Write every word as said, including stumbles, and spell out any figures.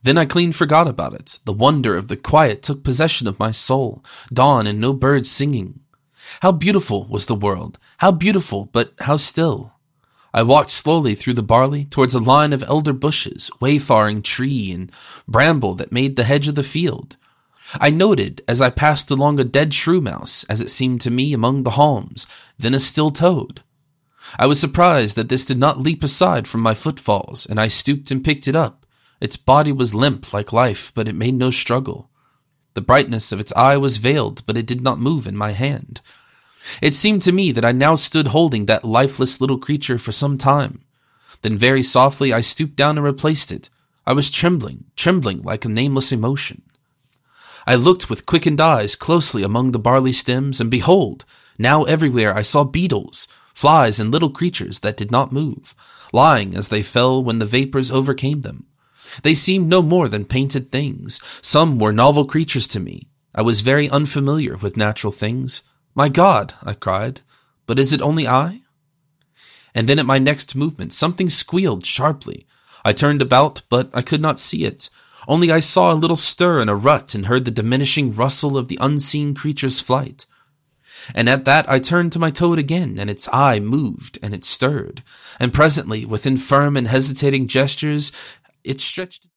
Then I clean forgot about it. The wonder of the quiet took possession of my soul. Dawn and no birds singing. How beautiful was the world. How beautiful, but how still. I walked slowly through the barley towards a line of elder bushes, wayfaring tree and bramble that made the hedge of the field. I noted as I passed along a dead shrew mouse, as it seemed to me, among the haulms, then a still toad. I was surprised that this did not leap aside from my footfalls, and I stooped and picked it up. Its body was limp like life, but it made no struggle. The brightness of its eye was veiled, but it did not move in my hand. It seemed to me that I now stood holding that lifeless little creature for some time. Then very softly I stooped down and replaced it. I was trembling, trembling like a nameless emotion. I looked with quickened eyes closely among the barley stems, and behold, now everywhere I saw beetles, flies and little creatures that did not move, lying as they fell when the vapors overcame them. They seemed no more than painted things. Some were novel creatures to me. I was very unfamiliar with natural things. My God, I cried, but is it only I? And then at my next movement something squealed sharply. I turned about, but I could not see it. Only I saw a little stir in a rut and heard the diminishing rustle of the unseen creature's flight. And at that I turned to my toad again, and its eye moved, and it stirred. And presently, with infirm and hesitating gestures, it stretched